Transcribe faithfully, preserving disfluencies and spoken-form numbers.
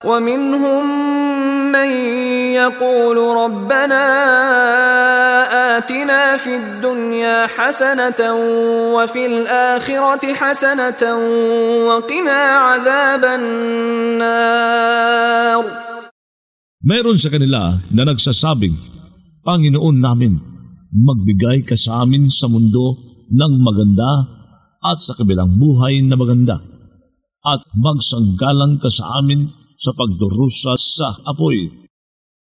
ومنهم من يقول ربنا آتنا في الدنيا حسنة وفي الآخرة حسنة وقنا عذاب النار. Mayroon sa kanila na nagsasabing, Panginoon namin, magbigay ka sa amin sa mundo ng maganda at sa kabilang buhay na maganda, at magsanggalang ka sa amin sa pagdurusa sa apoy.